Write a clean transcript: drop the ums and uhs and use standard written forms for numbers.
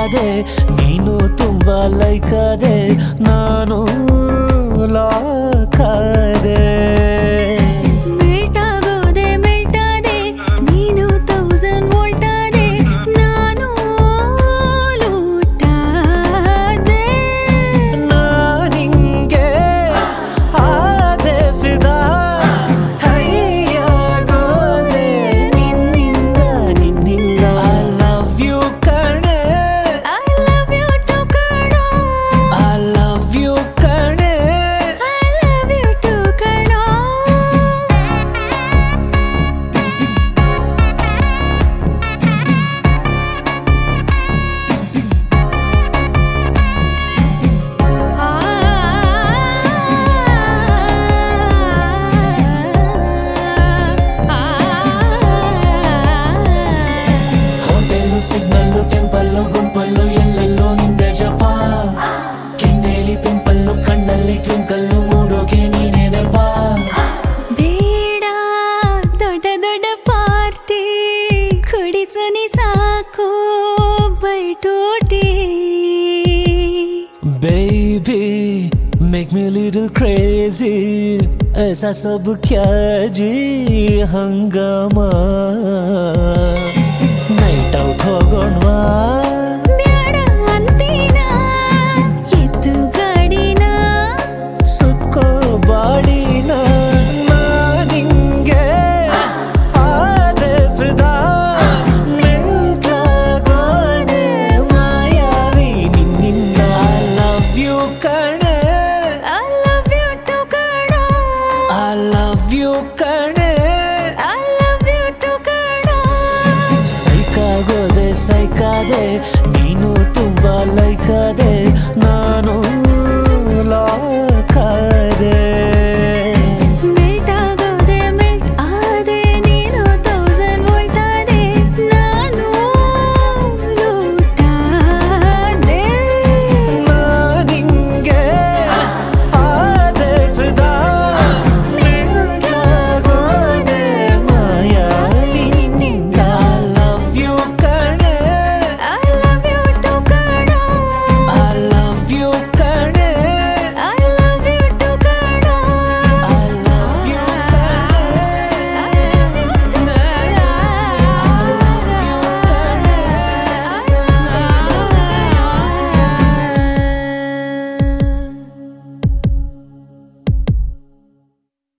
ಆದೆ ನೀನು ತುಂಬಾ ಲೈಕ್ ಆದೆ ನಾನು ಲಾಕ್ ಆದೆ ಸಿಗ್ನಲ್ಲು ಟೆಂಪಲ್ಲು ಗುಂಪಲ್ಲು ಎಲ್ಲೆಲ್ಲೋ ನಿಂದೆ ಜಪ ಕೆನ್ನೆಲಿ ಪಿಂಪಲ್ಲು ಕಣ್ಣಲ್ಲಿ ಟ್ವಿಂಕಲ್ಲು ಮೂಡೋಕೆ ನೀನೇ ನೆಪ ಬೇಡ ದೊಡ್ಡ ದೊಡ್ಡ ಪಾರ್ಟಿ ಕುಡಿಸುನಿ ಸಾಕು ಬೈಟೋಟಿ baby make me little crazy ऐसा सब क्या जी हंगामा ನೈಟ್ ಔಟ್ ಹೋಗೋಣವಾ